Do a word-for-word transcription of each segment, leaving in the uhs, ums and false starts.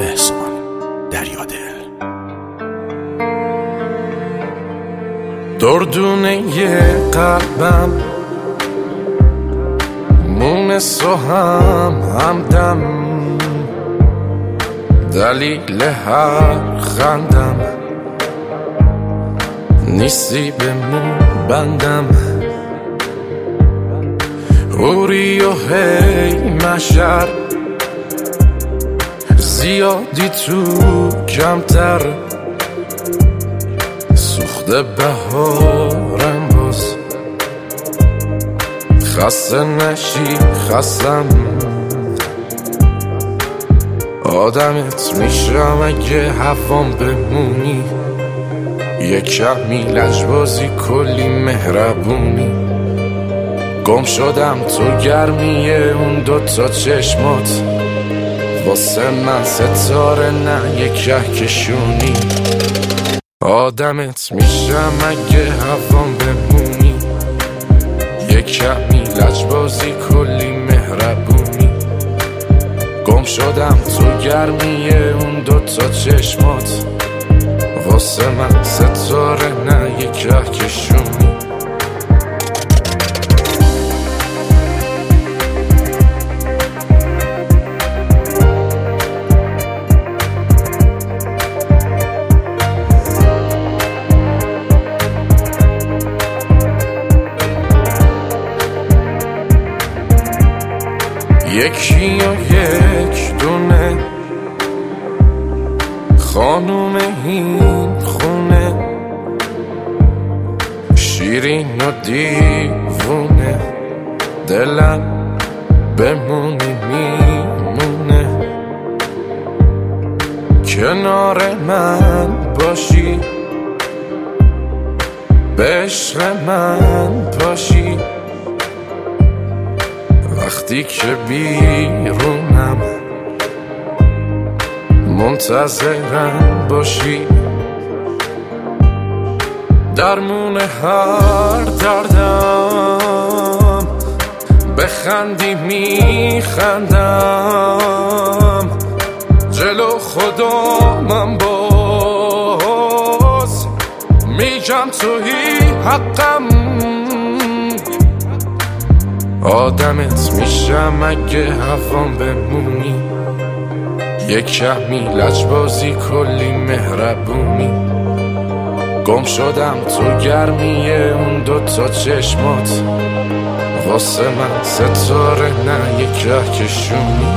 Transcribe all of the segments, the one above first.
احسان دریادل. دردونه قلبم مونس و هم همدم، دلیل هر خندم نیستی به مون بندم. اوری و هی مشر زیادی تو کمتر، سوخته بهارم باز خسته نشی خستم. آدمت میشم اگه هوام بمونی، یه کمی لجبازی کلی مهربونی. گم شدم تو گرمیه اون دوتا چشمات، واسه من ستاره نه یه کهکشونی. آدمت میشم اگه هوام بمونی، یه کمی لجبازی کلی مهربونی. گم شدم تو گرمیه اون دوتا چشمات، واسه من ستاره نه یه کهکشونی. یکی و یک دونه خانوم این خونه، شیرین و دیوونه، دلم بمونی میمونه. کنار من باشی، به عشق من باشی، وقتی که بیرونم منتظرم باشی. درمون هر دردم بخندی میخندم، جلو خدامم باز میگم تویی حقم. آدمت میشم اگه هوام بمونی، یه کمی لجبازی کلی مهربونی. گم شدم تو گرمیه اون دوتا چشمات، واسه من ستاره نه یه کهکشونی.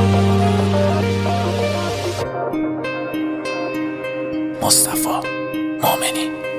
مصطفی مومنی.